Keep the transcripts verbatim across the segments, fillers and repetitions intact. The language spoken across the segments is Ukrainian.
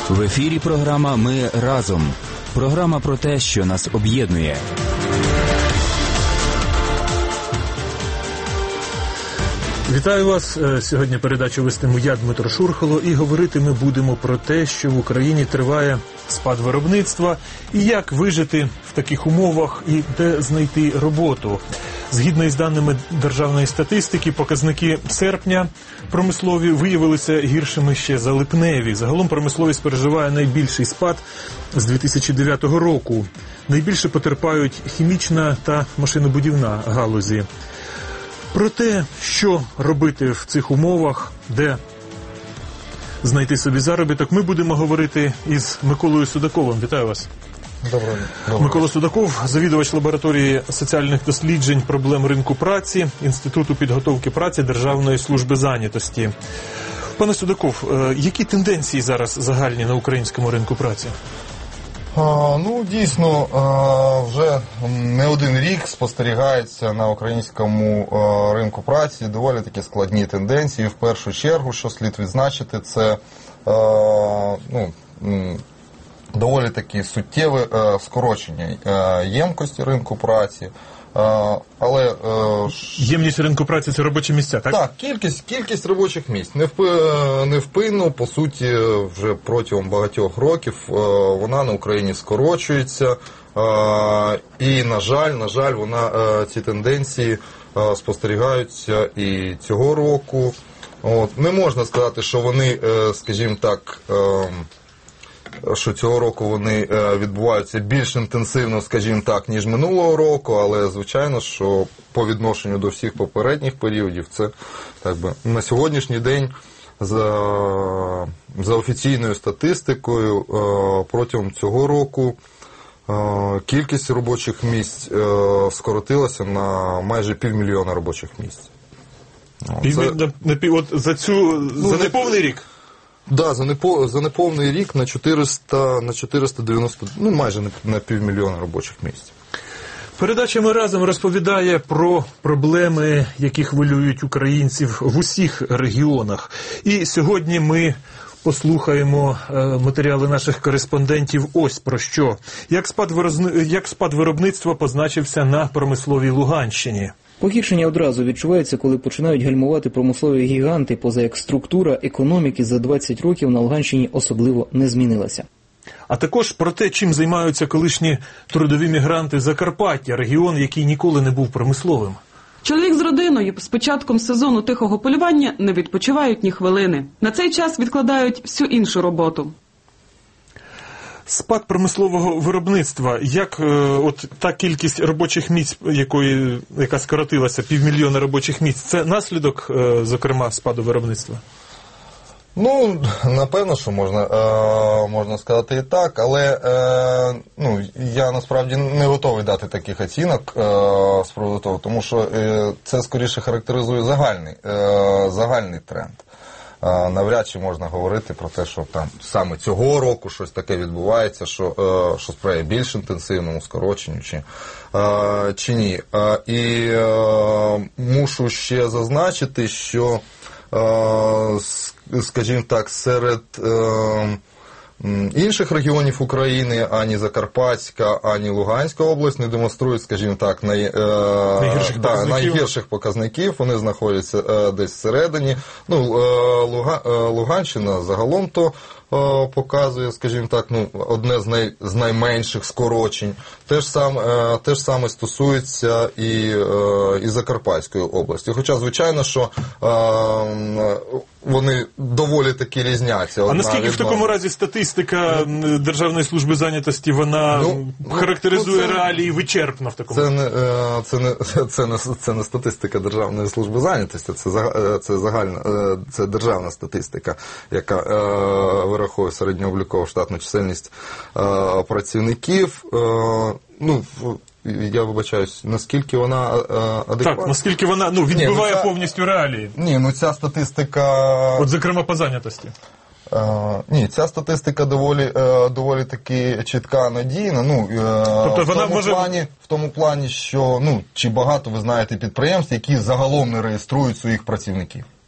В ефірі програма «Ми разом». Програма про те, що нас об'єднує. Вітаю вас. Сьогодні передачу вестиму я, Дмитро Шурхало, і говорити ми будемо про те, що в Україні триває спад виробництва і як вижити в таких умовах і де знайти роботу. Згідно із даними державної статистики, показники серпня промислові виявилися гіршими ще за липневі. Загалом промисловість переживає найбільший спад з дві тисячі дев'ятого року. Найбільше потерпають хімічна та машинобудівна галузі. Про те, що робити в цих умовах, де знайти собі заробіток, ми будемо говорити із Миколою Судаковим. Вітаю вас. Доброго дня. Микола Судаков, завідувач лабораторії соціальних досліджень проблем ринку праці Інституту підготовки праці Державної служби зайнятості. Пане Судаков, які тенденції зараз загальні на українському ринку праці? А, ну, дійсно, а, вже не один рік спостерігається на українському а, ринку праці доволі такі складні тенденції. В першу чергу, що слід відзначити, це а, ну, доволі такі суттєве а, скорочення а, ємкості ринку праці. А, але а, ємність ринку праці – це робочі місця, так? Так, кількість, кількість робочих місць. Невпинно, по суті, вже протягом багатьох років вона на Україні скорочується. І, на жаль, на жаль, вона, ці тенденції спостерігаються і цього року. От, не можна сказати, що вони, скажімо так, що цього року вони відбуваються більш інтенсивно, скажімо так, ніж минулого року, але, звичайно, що по відношенню до всіх попередніх періодів, це, так би, на сьогоднішній день, за, за офіційною статистикою, протягом цього року кількість робочих місць скоротилася на майже півмільйона робочих місць. Пів... Це... На, на, от за цю, ну, за неповний рік? Так, да, за, непо, за неповний рік на чотириста, на чотириста дев'яносто, ну майже на, на півмільйона робочих місць. Передача «Ми разом» розповідає про проблеми, які хвилюють українців в усіх регіонах. І сьогодні ми послухаємо матеріали наших кореспондентів ось про що. Як спад, виразни... Як спад виробництва позначився на промисловій Луганщині. Погіршення одразу відчувається, коли починають гальмувати промислові гіганти, поза як структура економіки за двадцять років на Луганщині особливо не змінилася. А також про те, чим займаються колишні трудові мігранти Закарпаття, регіон, який ніколи не був промисловим. Чоловік з родиною з початком сезону тихого полювання не відпочивають ні хвилини. На цей час відкладають всю іншу роботу. Спад промислового виробництва, як е, от та кількість робочих місць, якої, яка скоротилася, півмільйона робочих місць, це наслідок, е, зокрема, спаду виробництва? Ну, напевно, що можна, е, можна сказати і так, але е, ну, я насправді не готовий дати таких оцінок е, з приводу того, тому що е, це скоріше характеризує загальний, е, загальний тренд. Навряд чи можна говорити про те, що там саме цього року щось таке відбувається, що, що сприяє більш інтенсивному скороченню, чи, чи ні. І мушу ще зазначити, що, скажімо так, серед інших регіонів України, ані Закарпатська, ані Луганська область не демонструють, скажімо так, най, е, найгірших, да, показників. найгірших показників. Вони знаходяться е, десь всередині. Ну, е, Луга, е, Луганщина загалом-то е, показує, скажімо так, ну, одне з, най, з найменших скорочень. Те ж саме, е, те ж саме стосується і, е, і Закарпатської області. Хоча, звичайно, що е, вони доволі таки різняться. А наскільки в такому разі статистика Державної служби зайнятості, вона ну, характеризує ну, це, реалії вичерпно в такому? Це не, це, не, це, не, це не статистика Державної служби зайнятості, це, це, загальна, це державна статистика, яка е, вираховує середньооблікову штатну чисельність е, працівників. Е, ну, я вибачаюсь, наскільки вона е, адекватна? Так, наскільки вона ну, відбиває ні, ну, ця, повністю реалії? Ні, ну ця статистика... От, зокрема, по зайнятості. Е, ні, ця статистика доволі, е, доволі таки чітка, надійна. Ну, е, тобто в, вона тому може... плані, в тому плані, що ну, чи багато ви знаєте підприємств, які загалом не реєструють своїх працівників.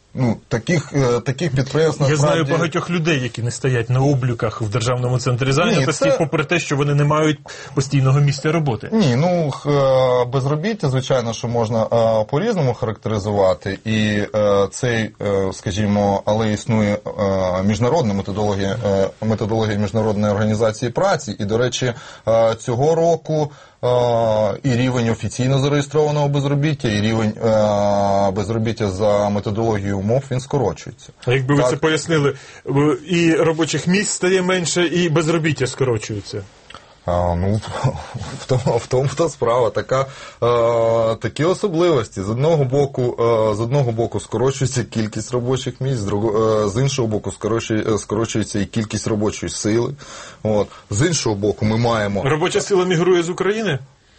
Ну, таких, таких підприємств, Я насправді... знаю багатьох людей, які не стоять на обліках в Державному центрі зайнятості, це... попри те, що вони не мають постійного місця роботи. Ні, ну, безробіття, звичайно, що можна по-різному характеризувати, і цей, скажімо, але існує міжнародна методологія, методологія Міжнародної організації праці, і, до речі, цього року і рівень офіційно зареєстрованого безробіття, і рівень безробіття за методологією умов, він скорочується. А якби ви так. це пояснили, і робочих місць стає менше, і безробіття скорочується? А, ну, в тому, в тому та справа, така, а, такі особливості. З одного боку, а, з одного боку скорочується кількість робочих місць, з, другого, з іншого боку скорочується, скорочується і кількість робочої сили. От. З іншого боку ми маємо... Робоча сила мігрує з України?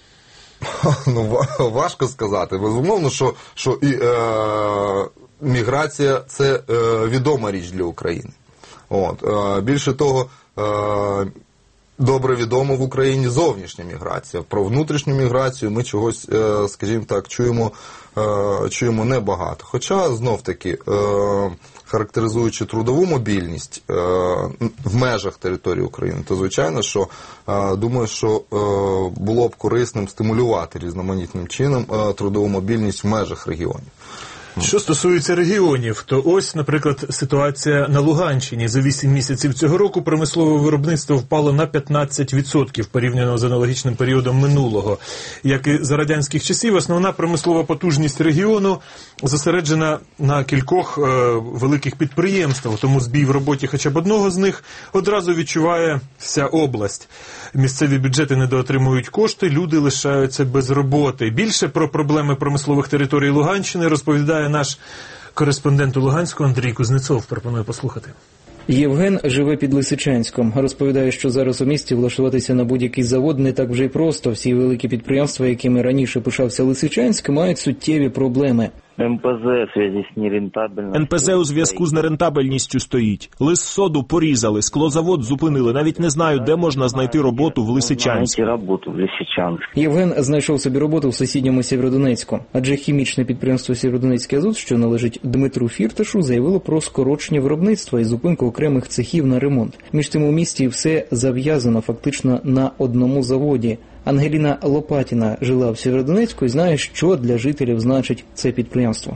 Ну, важко сказати. Безумовно, що, що і, е, міграція – це е, відома річ для України. От. Е, більше того, е, добре відомо в Україні зовнішня міграція. Про внутрішню міграцію ми чогось, скажімо так, чуємо, чуємо небагато. Хоча, знов-таки, характеризуючи трудову мобільність в межах території України, то, звичайно, що, думаю, що було б корисним стимулювати різноманітним чином трудову мобільність в межах регіонів. Що стосується регіонів, то ось, наприклад, ситуація на Луганщині. За вісім місяців цього року промислове виробництво впало на п'ятнадцять відсотків порівняно з аналогічним періодом минулого. Як і за радянських часів, основна промислова потужність регіону зосереджена на кількох е, великих підприємствах, тому збій в роботі хоча б одного з них одразу відчуває вся область. Місцеві бюджети недоотримують кошти, люди лишаються без роботи. Більше про проблеми промислових територій Луганщини розповідає наш кореспондент у Луганську Андрій Кузнецов. Пропоную послухати. Євген живе під Лисичанськом. Розповідає, що зараз у місті влаштуватися на будь-який завод не так вже й просто. Всі великі підприємства, якими раніше пишався Лисичанськ, мають суттєві проблеми. ен пе зе в зв'язку з нерентабельністю. ен пе зе у зв'язку з нерентабельністю стоїть. Лиссоду порізали, склозавод зупинили. Навіть не знаю, де можна знайти роботу в Лисичанську. Євген знайшов собі роботу в сусідньому Сєвєродонецьку. Адже хімічне підприємство «Сєвєродонецький азот», що належить Дмитру Фірташу, заявило про скорочення виробництва і зупинку окремих цехів на ремонт. Між тим у місті все зав'язано фактично на одному заводі. Ангеліна Лопатіна жила в Сєвєродонецьку і знає, що для жителів значить це підприємство.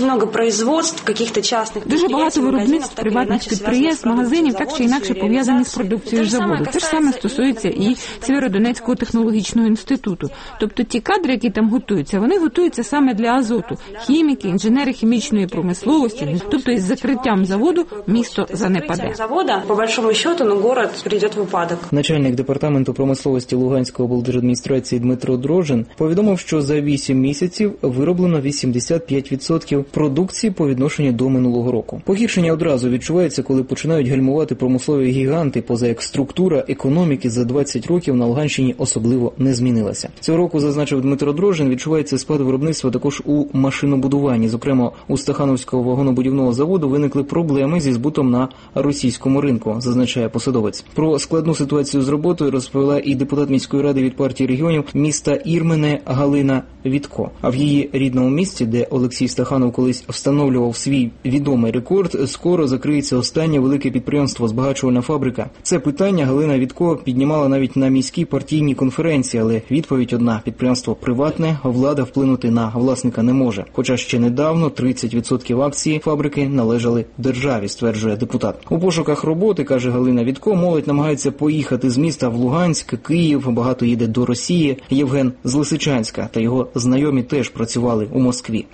Дуже багато виробництв, приватних підприємств, магазинів так чи інакше пов'язані з продукцією заводу. Те ж саме стосується і Сєвєродонецького технологічного інституту. Тобто ті кадри, які там готуються, вони готуються саме для азоту. Хіміки, інженери хімічної промисловості. Тобто із закриттям заводу місто занепаде. По большому счету, ну, город прийде в упадок. Начальник департаменту промисловості Луганської облдержадміністрації адміністрації Дмитро Дрожжин повідомив, що за вісім місяців вироблено вісімдесят п'ять відсотків продукції по відношенню до минулого року. Погіршення одразу відчувається, коли починають гальмувати промислові гіганти, поза як структура економіки за двадцять років на Луганщині особливо не змінилася. Цього року, зазначив Дмитро Дрожжин, відчувається спад виробництва також у машинобудуванні. Зокрема, у Стахановського вагонобудівного заводу виникли проблеми зі збутом на російському ринку, зазначає посадовець. Про складну ситуацію з роботою розповіла і депутат міської ради від партії регіонів міста Ірмене Галина Вітко. А в її рідному місті, де Олексій Стаханов колись встановлював свій відомий рекорд, скоро закриється останнє велике підприємство – збагачувальна фабрика. Це питання Галина Вітко піднімала навіть на міській партійній конференції, але відповідь одна – підприємство приватне, влада вплинути на власника не може. Хоча ще недавно тридцять відсотків акцій фабрики належали державі, стверджує депутат. У пошуках роботи, каже Галина Вітко, молодь намагається поїхати з міста в Луганськ, Київ, багато їде до Росії. Євген з Лисичанська та його знайомі теж працювали у Москві.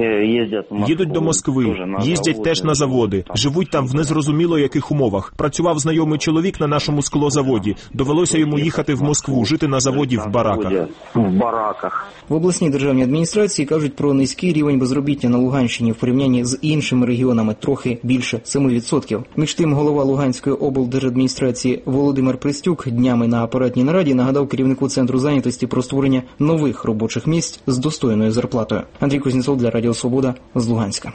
Їдуть до Москви, їздять теж на заводи, живуть там в незрозуміло яких умовах. Працював знайомий чоловік на нашому склозаводі. Довелося йому їхати в Москву, жити на заводі в бараках. В обласній державній адміністрації кажуть про низький рівень безробіття на Луганщині в порівнянні з іншими регіонами, трохи більше семи відсотків. Між тим, голова Луганської облдержадміністрації Володимир Пристюк днями на апаратній нараді нагадав керівнику Центру зайнятості про створення нових робочих місць з достойною зарплатою. Андрій Кузнєцов для Радіо Свобода з Луганська.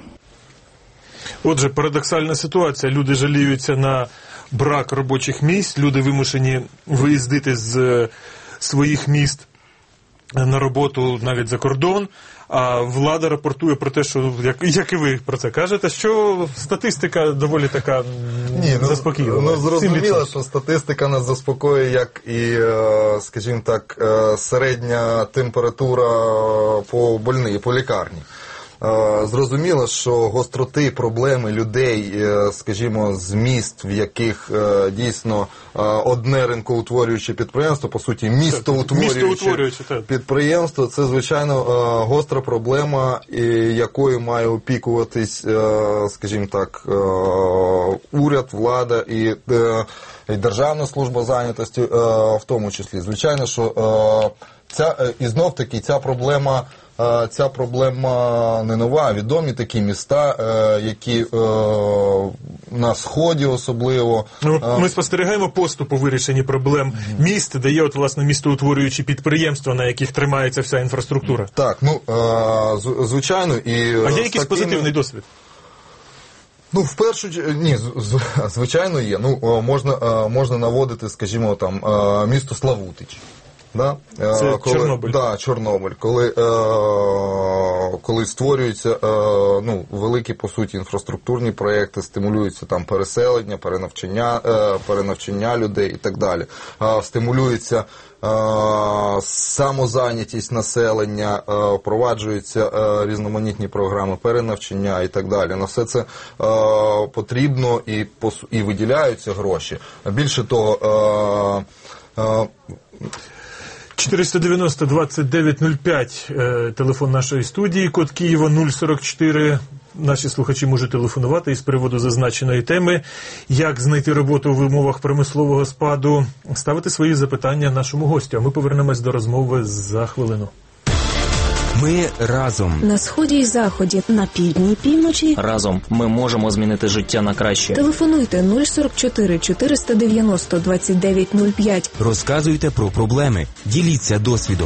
Отже, парадоксальна ситуація. Люди жаліються на брак робочих місць, люди вимушені виїздити з своїх міст на роботу навіть за кордон, а влада рапортує про те, що, як, як і ви про це кажете, що статистика доволі така Ні, ну, заспокійлива. Ну, зрозуміло, що статистика нас заспокоює, як і, скажімо так, середня температура по больниці, по лікарні. Зрозуміло, що гостроти проблеми людей, скажімо, з міст, в яких дійсно одне ринкоутворююче підприємство, по суті, містоутворююче підприємство, це, звичайно, гостра проблема, якою має опікуватись, скажімо так, уряд, влада і, і Державна служба зайнятості в тому числі. Звичайно, що ця, і знов-таки ця проблема Ця проблема не нова, відомі такі міста, які на Сході особливо. Ми спостерігаємо поступ у вирішенні проблем міст, де є от, власне, містоутворюючі підприємства, на яких тримається вся інфраструктура. Так, ну, звичайно. І а є якийсь такими... позитивний досвід? Ну, в першу ні, звичайно є. Ну, можна, можна наводити, скажімо, там, місто Славутич. Да? Це коли, Чорнобиль. Да, Чорнобиль. Коли, е, коли створюються е, ну, великі, по суті, інфраструктурні проєкти, стимулюється там переселення, перенавчання, е, перенавчання людей і так далі. Е, стимулюється е, самозайнятість населення, е, впроваджуються е, різноманітні програми перенавчання і так далі. На все це е, потрібно і, і виділяються гроші. Більше того, е, е, чотириста дев'яносто двадцять дев'ять нуль п'ять, телефон нашої студії, код Києва нуль сорок чотири. Наші слухачі можуть телефонувати із приводу зазначеної теми. Як знайти роботу в умовах промислового спаду? Ставити свої запитання нашому гостю. А ми повернемось до розмови за хвилину. Ми разом. На сході і заході, на півдні і півночі. Разом ми можемо змінити життя на краще. Телефонуйте нуль сорок чотири чотириста дев'яносто двадцять дев'ять нуль п'ять. Розказуйте про проблеми. Діліться досвідом.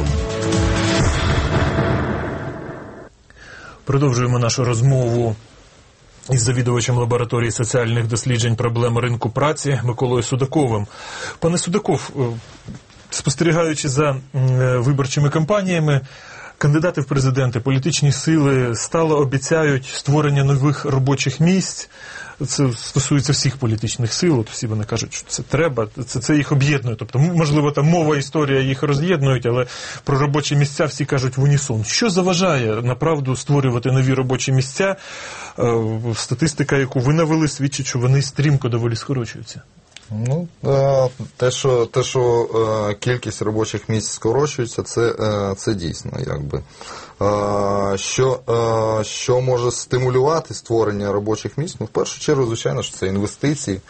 Продовжуємо нашу розмову із завідувачем лабораторії соціальних досліджень проблем ринку праці Миколою Судаковим. Пане Судаков, спостерігаючи за виборчими кампаніями, кандидати в президенти, політичні сили стало обіцяють створення нових робочих місць. Це стосується всіх політичних сил, от всі вони кажуть, що це треба, це, це їх об'єднує. Тобто, можливо, там мова, історія їх роз'єднують, але про робочі місця всі кажуть в унісон. Що заважає, направду, створювати нові робочі місця? Статистика, яку ви навели, свідчить, що вони стрімко доволі скорочуються. Ну, те, що, те, що кількість робочих місць скорочується, це, це дійсно, якби. Що, що може стимулювати створення робочих місць? Ну, в першу чергу, звичайно, що це інвестиції,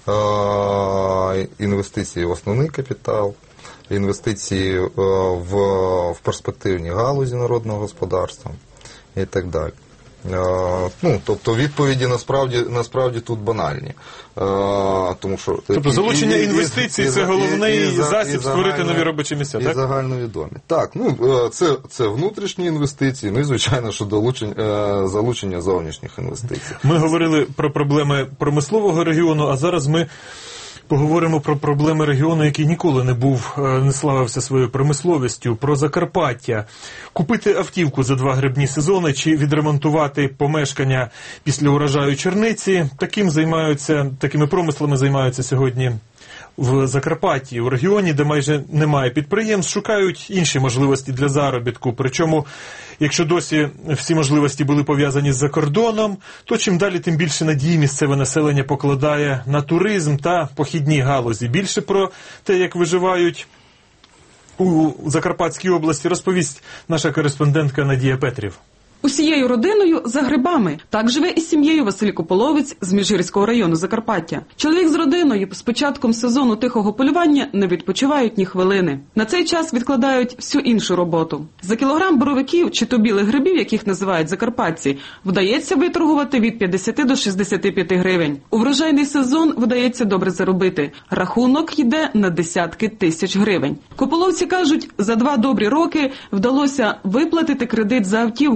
інвестиції в основний капітал, інвестиції в, в перспективні галузі народного господарства і так далі. Ну, тобто відповіді насправді, насправді тут банальні. Тому що, тобто залучення і, інвестицій і, – це головний і, і, засіб і створити загально, нові робочі місця, і так? І загальновідомі. Так, ну, це, це внутрішні інвестиції, ну і, звичайно, що долучення, залучення зовнішніх інвестицій. Ми говорили про проблеми промислового регіону, а зараз ми поговоримо про проблеми регіону, який ніколи не був, не славився своєю промисловістю, про Закарпаття. Купити автівку за два грибні сезони чи відремонтувати помешкання після урожаю черниці. Таким займаються, такими промислами займаються сьогодні в Закарпатті. У регіоні, де майже немає підприємств, шукають інші можливості для заробітку. Причому, якщо досі всі можливості були пов'язані з закордоном, то чим далі, тим більше надії місцеве населення покладає на туризм та похідні галузі. Більше про те, як виживають у Закарпатській області, розповість наша кореспондентка Надія Петрів. Усією родиною за грибами. Так живе із сім'єю Василь Кополовець з Міжгірського району Закарпаття. Чоловік з родиною з початком сезону тихого полювання не відпочивають ні хвилини. На цей час відкладають всю іншу роботу. За кілограм боровиків чи то білих грибів, яких називають закарпатці, вдається виторгувати від п'ятдесят до шістдесят п'ять гривень. У врожайний сезон вдається добре заробити. Рахунок йде на десятки тисяч гривень. Кополовці кажуть, за два добрі роки вдалося виплатити кредит за автівку.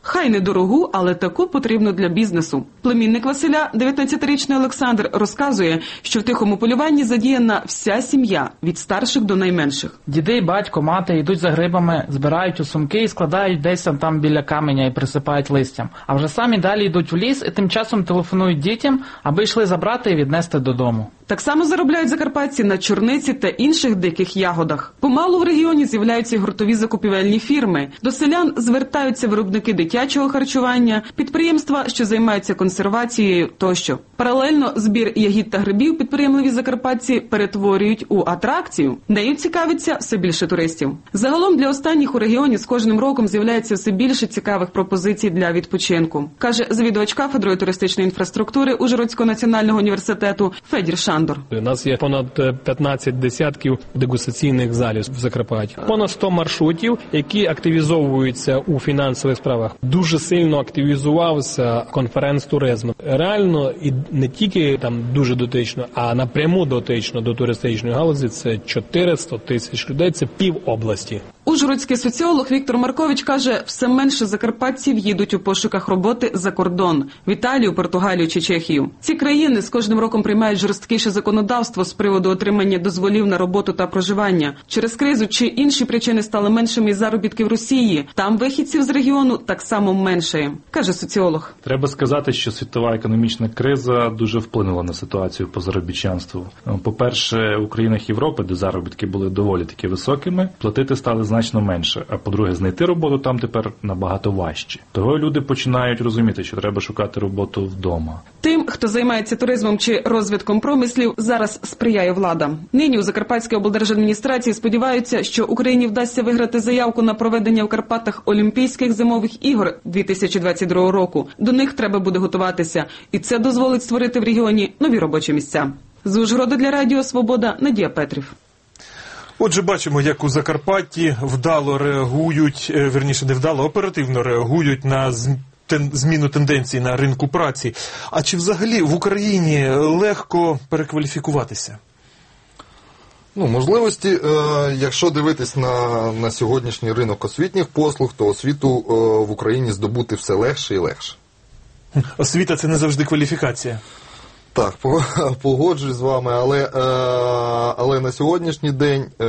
Хай недорогу, але таку потрібну для бізнесу. Племінник Василя, дев'ятнадцятирічний Олександр, розказує, що в тихому полюванні задіяна вся сім'я, від старших до найменших. Діди, батько, мати йдуть за грибами, збирають у сумки і складають десь там біля каменя і присипають листям. А вже самі далі йдуть в ліс і тим часом телефонують дітям, аби йшли забрати і віднести додому. Так само заробляють закарпатці на чорниці та інших диких ягодах. Помалу в регіоні з'являються гуртові закупівельні фірми. До селян звертаються виробники дитячого харчування, підприємства, що займаються консервацією тощо. Паралельно збір ягід та грибів підприємливі закарпатці перетворюють у атракцію. Нею цікавиться все більше туристів. Загалом для останніх у регіоні з кожним роком з'являється все більше цікавих пропозицій для відпочинку, каже завідувач кафедрою туристичної інфраструктури Ужгородського національного університету Федір Шандор. У нас є понад п'ятнадцять десятків дегустаційних залів в Закарпатті. Понад сто маршрутів, які активізовуються у фінансових справах. Дуже сильно активізувався конференц-туризм. Реально, і не тільки там дуже дотично, а напряму дотично до туристичної галузі, це чотириста тисяч людей, це пів області. Ужгородський соціолог Віктор Маркович каже, все менше закарпатців їдуть у пошуках роботи за кордон – в Італію, Португалію чи Чехію. Ці країни з кожним роком приймають жорсткіше законодавство з приводу отримання дозволів на роботу та проживання. Через кризу чи інші причини стали меншими і заробітки в Росії. Там вихідців з регіону так само меншає, каже соціолог. Треба сказати, що світова економічна криза дуже вплинула на ситуацію по заробітчанству. По-перше, у країнах Європи, де заробітки були доволі таки високими, платити стали значно менше. А по-друге, знайти роботу там тепер набагато важче. Того люди починають розуміти, що треба шукати роботу вдома. Тим, хто займається туризмом чи розвитком промислів, зараз сприяє влада. Нині у Закарпатській облдержадміністрації сподіваються, що Україні вдасться виграти заявку на проведення в Карпатах Олімпійських зимових ігор дві тисячі двадцять другого року. До них треба буде готуватися. І це дозволить створити в регіоні нові робочі місця. З Ужгорода для Радіо Свобода Надія Петрів. Отже, бачимо, як у Закарпатті вдало реагують, вірніше не вдало, оперативно реагують на зміну тенденцій на ринку праці. А чи взагалі в Україні легко перекваліфікуватися? Ну, можливості, е, якщо дивитись на, на сьогоднішній ринок освітніх послуг, то освіту е, в Україні здобути все легше і легше. Освіта – це не завжди кваліфікація. Так, погоджуюсь з вами, але, е, але на сьогоднішній день, е,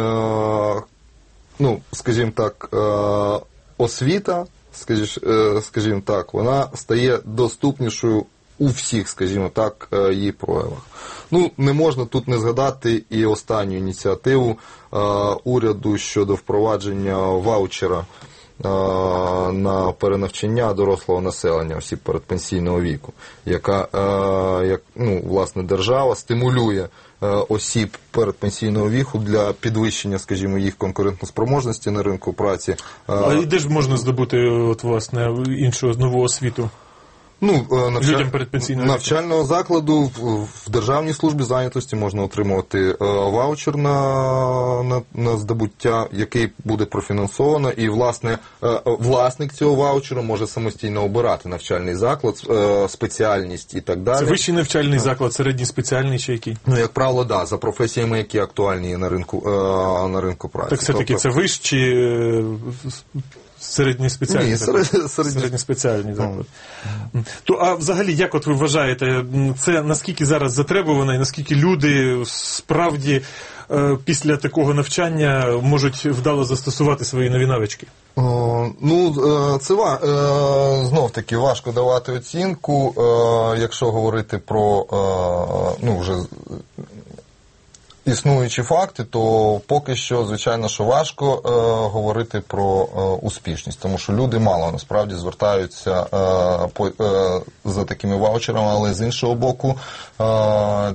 ну, скажімо так, е, освіта, скажіш, е, скажімо так, вона стає доступнішою у всіх, скажімо так, її проявах. Ну, не можна тут не згадати і останню ініціативу е, уряду щодо впровадження ваучера е, на перенавчання дорослого населення, осіб передпенсійного віку, яка, е, як, ну, власне, держава стимулює е, осіб передпенсійного віку для підвищення, скажімо, їх конкурентоспроможності на ринку праці. Е, а і де ж можна здобути, от, власне, іншу нову освіту? Ну, навчаль... людям передпенсійного навчального закладу в Державній службі зайнятості можна отримувати ваучер на, на, на здобуття, який буде профінансовано, і, власне, власник цього ваучеру може самостійно обирати навчальний заклад, спеціальність і так далі. Це вищий навчальний заклад, середній спеціальний чи який? Ну, як правило, да, за професіями, які актуальні на ринку, на ринку праці. Так все-таки тобто... це вищі... Середні спеціальні, Ні, серед, середні... середні спеціальні заклади. То, а взагалі, як от ви вважаєте, це наскільки зараз затребувано і наскільки люди справді е, після такого навчання можуть вдало застосувати свої нові навички? О, ну, це е, знов-таки важко давати оцінку, е, якщо говорити про е, ну, вже існуючі факти, то поки що, звичайно, що важко е, говорити про е, успішність, тому що люди мало насправді звертаються е, по, е, за такими ваучерами, але з іншого боку, е,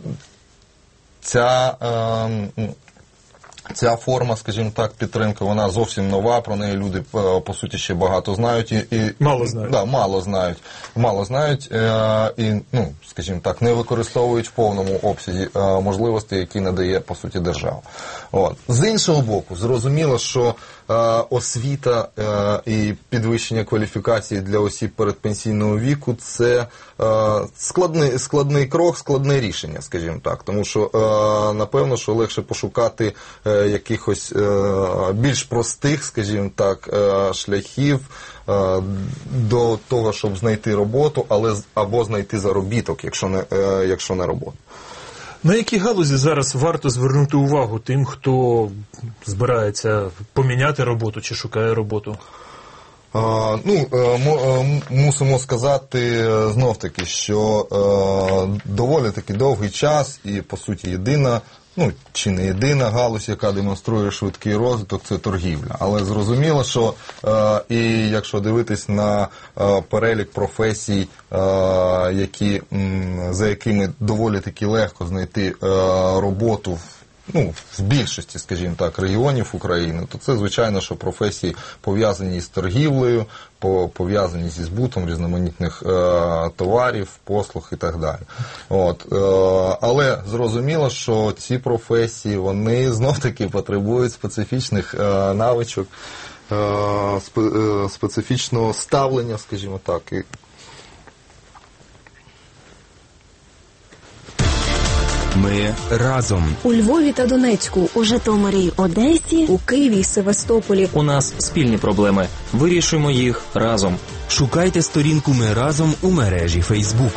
ця, е, ця форма, скажімо так, підтримки, вона зовсім нова, про неї люди, по суті, ще багато знають. І, і, мало знають. Да, мало знають. Мало знають е, і, ну, скажімо так, не використовують в повному обсязі е, можливості, які надає, по суті, держава. От. З іншого боку, зрозуміло, що е, освіта е, і підвищення кваліфікації для осіб передпенсійного віку – це е, складний, складний крок, складне рішення, скажімо так. Тому що, е, напевно, що легше пошукати е, е, якихось е, більш простих, скажімо так, е, шляхів е, до того, щоб знайти роботу, але або знайти заробіток, якщо не, е, якщо не роботу. На які галузі зараз варто звернути увагу тим, хто збирається поміняти роботу чи шукає роботу? А, ну, мусимо сказати знов-таки, що е, доволі таки довгий час і, по суті, єдина, ну, чи не єдина галузь, яка демонструє швидкий розвиток, це торгівля. Але зрозуміло, що е, і якщо дивитись на е, перелік професій, е, які, м, за якими доволі таки легко знайти е, роботу в Ну, в більшості, скажімо так, регіонів України, то це, звичайно, що професії пов'язані з торгівлею, пов'язані зі збутом різноманітних е, товарів, послуг і так далі. От, е, але зрозуміло, що ці професії, вони знов-таки потребують специфічних е, навичок, е, спе, е, специфічного ставлення, скажімо так. І, Ми разом. У Львові та Донецьку, у Житомирі, Одесі, у Києві, Севастополі. У нас спільні проблеми. Вирішуємо їх разом. Шукайте сторінку «Ми разом» у мережі Facebook.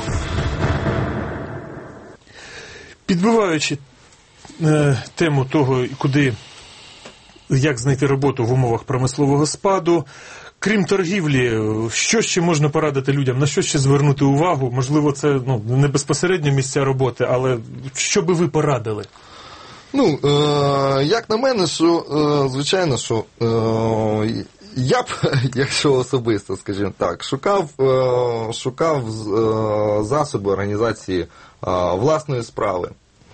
Підбиваючи е, тему того, куди, як знайти роботу в умовах промислового спаду, крім торгівлі, що ще можна порадити людям, на що ще звернути увагу? Можливо, це ну, не безпосередньо місця роботи, але що би ви порадили? Ну, е, як на мене, що, е, звичайно, що е, я б, якщо особисто, скажімо так, шукав, е, шукав е, засоби організації е, власної справи.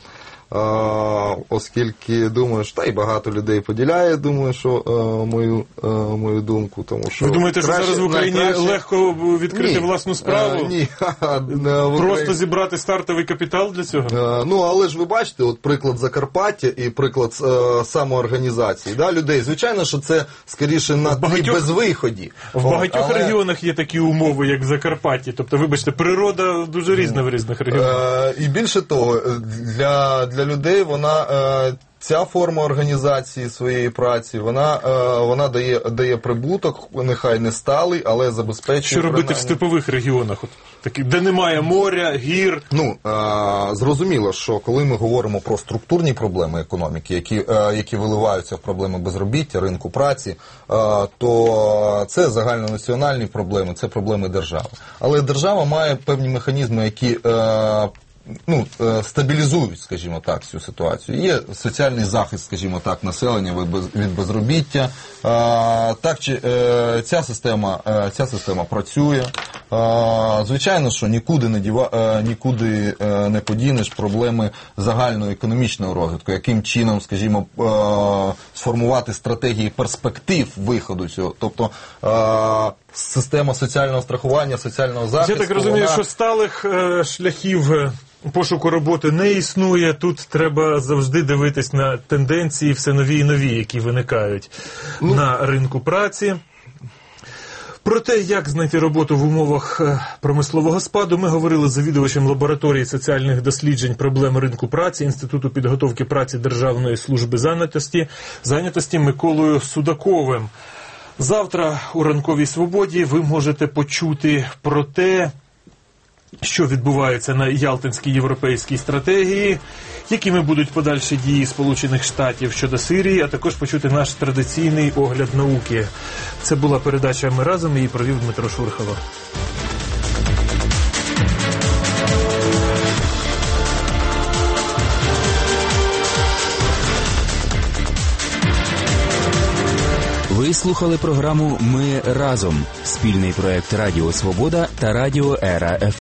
Uh, оскільки думаю, що та й багато людей поділяє, думаю, що uh, мою, uh, мою думку, тому що... Ви думаєте, що зараз в Україні найкраще... легко відкрити ні. власну справу? Uh, ні. Просто зібрати стартовий капітал для цього? Uh, ну, але ж ви бачите, от приклад Закарпаття і приклад uh, самоорганізації, да, людей. Звичайно, що це скоріше на багатьох... безвиході. В О, багатьох але... регіонах є такі умови, як в Закарпатті. Тобто, вибачте, природа дуже різна в різних регіонах. Uh, і більше того, для... для людей вона, ця форма організації своєї праці, вона, вона дає, дає прибуток, нехай не сталий, але забезпечує... Що робити принаймні... в степових регіонах, от, такі, де немає моря, гір? Ну, зрозуміло, що коли ми говоримо про структурні проблеми економіки, які, які виливаються в проблеми безробіття, ринку праці, то це загальнонаціональні проблеми, це проблеми держави. Але держава має певні механізми, які... Ну, стабілізують, скажімо так, цю ситуацію. Є соціальний захист, скажімо так, населення від безробіття. Так, чи ця система, ця система працює. Звичайно, що нікуди не діва, нікуди не подінеш проблеми загального економічного розвитку. Яким чином, скажімо, сформувати стратегії перспектив виходу цього. Тобто система соціального страхування, соціального захисту. Я так розумію, вона... що сталих шляхів пошуку роботи не існує. Тут треба завжди дивитись на тенденції все нові і нові, які виникають ну. на ринку праці. Про те, як знайти роботу в умовах промислового спаду, ми говорили з завідувачем лабораторії соціальних досліджень проблем ринку праці Інституту підготовки праці Державної служби зайнятості, зайнятості Миколою Судаковим. Завтра у «Ранковій свободі» ви можете почути про те, що відбувається на Ялтинській європейській стратегії, якими будуть подальші дії Сполучених Штатів щодо Сирії, а також почути наш традиційний огляд науки. Це була передача «Ми разом», її провів Дмитро Шурхало. Ви слухали програму «Ми разом» – спільний проект Радіо Свобода та Радіо Ера еф ем.